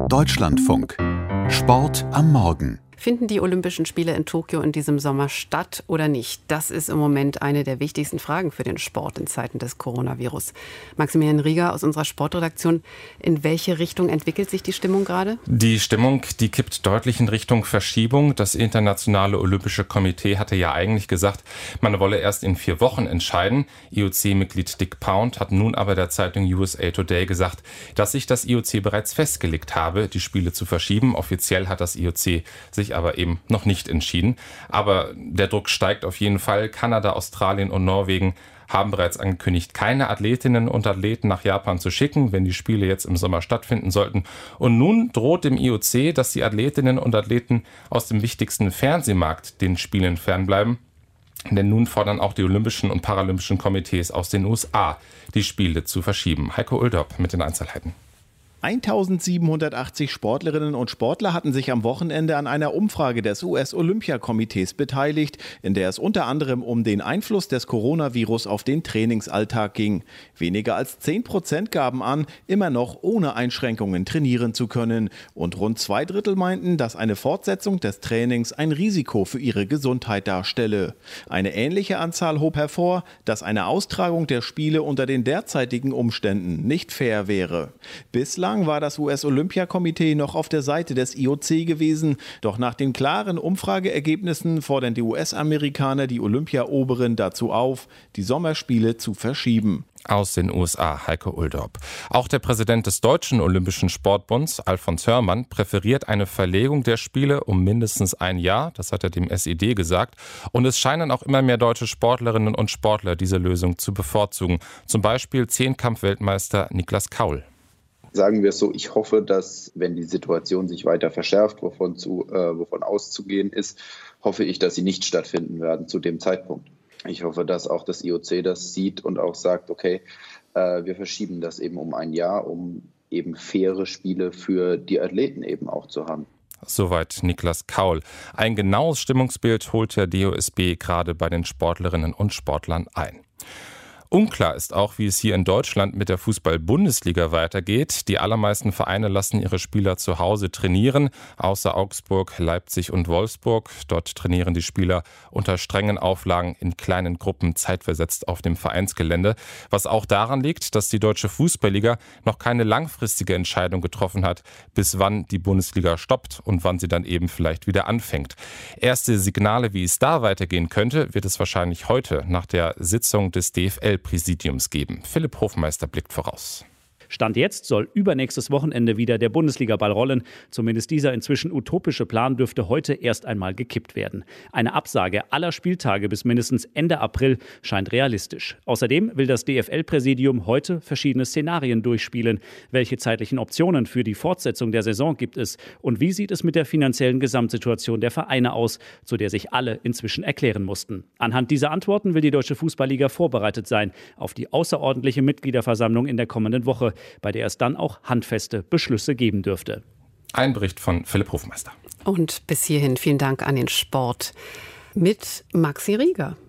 Deutschlandfunk. Sport am Morgen. Finden die Olympischen Spiele in Tokio in diesem Sommer statt oder nicht? Das ist im Moment eine der wichtigsten Fragen für den Sport in Zeiten des Coronavirus. Maximilian Rieger aus unserer Sportredaktion. In welche Richtung entwickelt sich die Stimmung gerade? Die Stimmung, die kippt deutlich in Richtung Verschiebung. Das Internationale Olympische Komitee hatte ja eigentlich gesagt, man wolle erst in 4 Wochen entscheiden. IOC-Mitglied Dick Pound hat nun aber der Zeitung USA Today gesagt, dass sich das IOC bereits festgelegt habe, die Spiele zu verschieben. Offiziell hat das IOC sich aber eben noch nicht entschieden. Aber der Druck steigt auf jeden Fall. Kanada, Australien und Norwegen haben bereits angekündigt, keine Athletinnen und Athleten nach Japan zu schicken, wenn die Spiele jetzt im Sommer stattfinden sollten. Und nun droht dem IOC, dass die Athletinnen und Athleten aus dem wichtigsten Fernsehmarkt den Spielen fernbleiben. Denn nun fordern auch die Olympischen und Paralympischen Komitees aus den USA, die Spiele zu verschieben. Heiko Ulldorp mit den Einzelheiten. 1780 Sportlerinnen und Sportler hatten sich am Wochenende an einer Umfrage des US-Olympiakomitees beteiligt, in der es unter anderem um den Einfluss des Coronavirus auf den Trainingsalltag ging. Weniger als 10% gaben an, immer noch ohne Einschränkungen trainieren zu können. Und rund 2/3 meinten, dass eine Fortsetzung des Trainings ein Risiko für ihre Gesundheit darstelle. Eine ähnliche Anzahl hob hervor, dass eine Austragung der Spiele unter den derzeitigen Umständen nicht fair wäre. Bislang war das US-Olympiakomitee noch auf der Seite des IOC gewesen. Doch nach den klaren Umfrageergebnissen fordern die US-Amerikaner die Olympiaoberen dazu auf, die Sommerspiele zu verschieben. Aus den USA, Heiko Ulldorp. Auch der Präsident des Deutschen Olympischen Sportbunds, Alfons Hörmann, präferiert eine Verlegung der Spiele um mindestens ein Jahr. Das hat er dem SID gesagt. Und es scheinen auch immer mehr deutsche Sportlerinnen und Sportler diese Lösung zu bevorzugen. Zum Beispiel Zehnkampf-Weltmeister Niklas Kaul. Sagen wir es so, ich hoffe, dass, wenn die Situation sich weiter verschärft, wovon auszugehen ist, hoffe ich, dass sie nicht stattfinden werden zu dem Zeitpunkt. Ich hoffe, dass auch das IOC das sieht und auch sagt, okay, wir verschieben das eben um ein Jahr, um eben faire Spiele für die Athleten eben auch zu haben. Soweit Niklas Kaul. Ein genaues Stimmungsbild holt der DOSB gerade bei den Sportlerinnen und Sportlern ein. Unklar ist auch, wie es hier in Deutschland mit der Fußball-Bundesliga weitergeht. Die allermeisten Vereine lassen ihre Spieler zu Hause trainieren, außer Augsburg, Leipzig und Wolfsburg. Dort trainieren die Spieler unter strengen Auflagen in kleinen Gruppen zeitversetzt auf dem Vereinsgelände. Was auch daran liegt, dass die Deutsche Fußballliga noch keine langfristige Entscheidung getroffen hat, bis wann die Bundesliga stoppt und wann sie dann eben vielleicht wieder anfängt. Erste Signale, wie es da weitergehen könnte, wird es wahrscheinlich heute nach der Sitzung des DFL-Präsidiums geben. Philipp Hofmeister blickt voraus. Stand jetzt soll übernächstes Wochenende wieder der Bundesliga-Ball rollen. Zumindest dieser inzwischen utopische Plan dürfte heute erst einmal gekippt werden. Eine Absage aller Spieltage bis mindestens Ende April scheint realistisch. Außerdem will das DFL-Präsidium heute verschiedene Szenarien durchspielen. Welche zeitlichen Optionen für die Fortsetzung der Saison gibt es? Und wie sieht es mit der finanziellen Gesamtsituation der Vereine aus, zu der sich alle inzwischen erklären mussten? Anhand dieser Antworten will die Deutsche Fußballliga vorbereitet sein auf die außerordentliche Mitgliederversammlung in der kommenden Woche, bei der es dann auch handfeste Beschlüsse geben dürfte. Ein Bericht von Philipp Hofmeister. Und bis hierhin vielen Dank an den Sport mit Maxi Rieger.